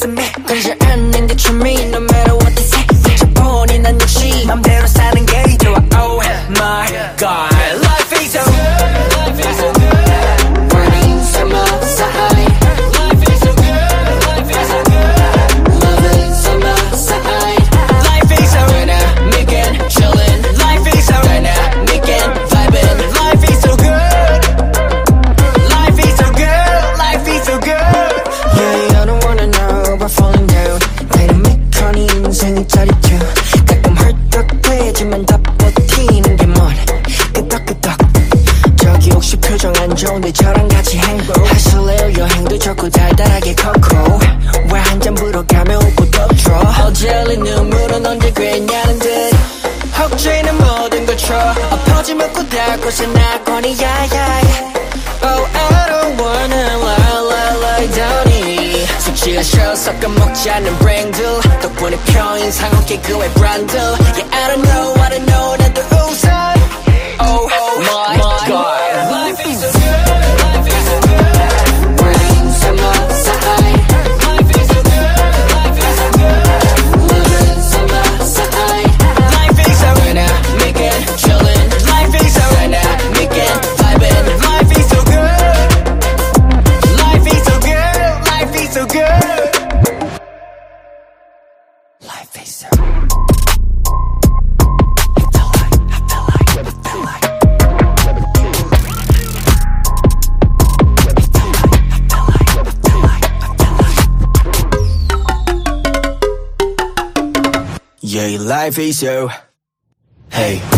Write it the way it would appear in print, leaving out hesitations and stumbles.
가슴에 끊지 않는 게 춤이 No matter what they say 붙여보니 난 역시 맘대로 사는 게 좋아 Oh my god Life is so good Life is so good Burning summer side Life is so good Life is so good Loving summer side Life is so dynamic and chillin' Life is so dynamic and vibin' Life is so good Life is so good Life is so good Yeah, I don't wanna know about falling down 다이나믹한 인생이 짜릿해 가끔 헐떡대지만 다 버티는 게 뭐래 끄덕끄덕 저기 혹시 표정 안 좋은데 저랑 같이 행복하실래요 여행도 좋고 달달하게 코코 왜 한 잔 불어가며 웃고 또 들어 어제 흘린 눈물은 언제 그랬냐는 듯 혹시는 모든 걸 쳐 엎어지 먹고 닿고서 나거니 야야 Oh I don't wanna lie down 술 취하셔 섞어 먹지 않는 브랜드 덕분에 표인상 없게 그의 브랜드 Yeah I don't know 나도 웃어 Oh my god Life is so good Life is so good Rain summer side Life is so good Life is so good Living summer side Life is so dynamic and chillin' Life is so dynamic and vibin' Life is so good Life is so good Life is so good Life is so Yeah, life is so Hey